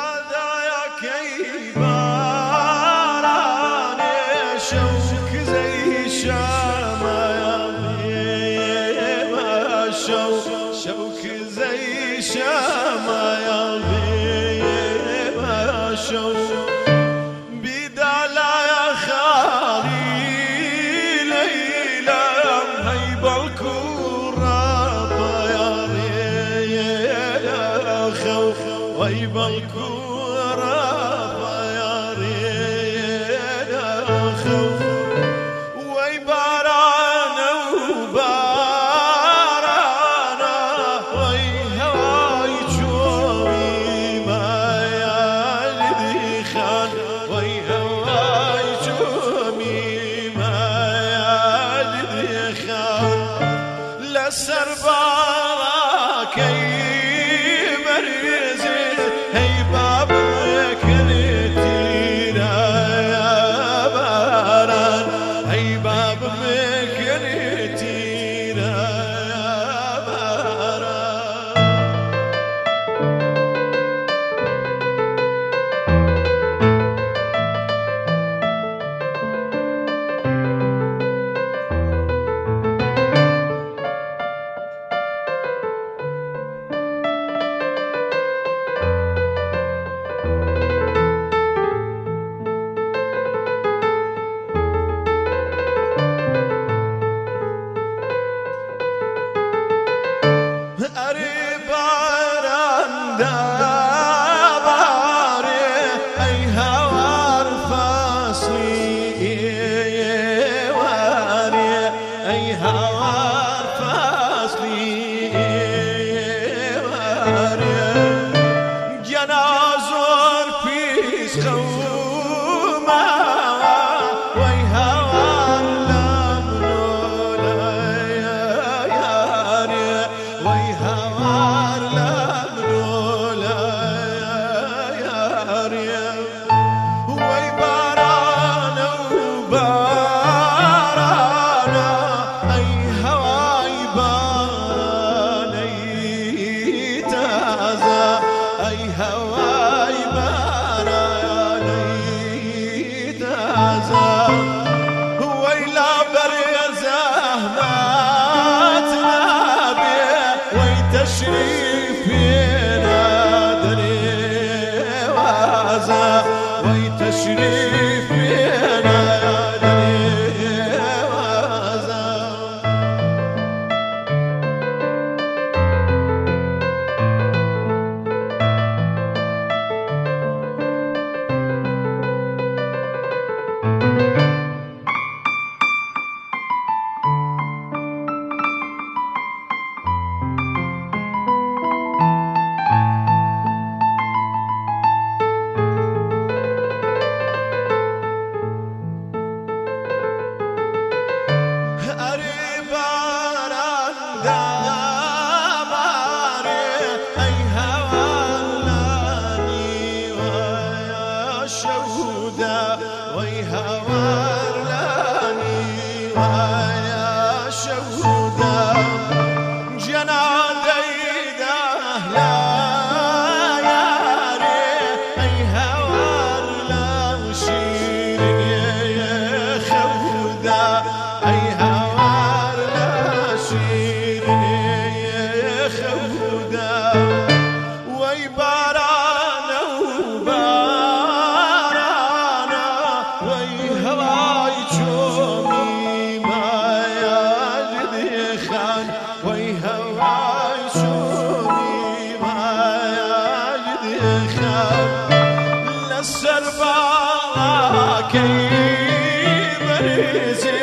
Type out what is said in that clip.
دادايا كيباراني شوك زي شمايا شوك زي شمايا بدالا يا خالي ليلى هيب الكرة يا خوف هيب الكرة يا خوف ويبارانا وبارانا ويهواي جومي ما يالدي خان ويهواي جومي ما يالدي خان لسربارا كي مريزي هي بابك نتينا يا باران هي بابك نتينا يا باران جنازور پیش خوما وی هوار لمنولا یاری وی هوار لمنولا یاری وی بارانا وبارانا ای هوای بارانی تازه ای هوای بارانی تازه ویلا بر زحمت نبی وی تشریفی نداری وازه وی تشریفی نداری وازه وي هوار لاني ويا شهودا جنادي دهلا ياري اي هوار لا شيرين يا خودا اي هوار لا شيرين يا خودا وي بارانا وبارانا وي هواي جومي ما يجدي خان وي هواي جومي ما يجدي خان للسربا كي مريزي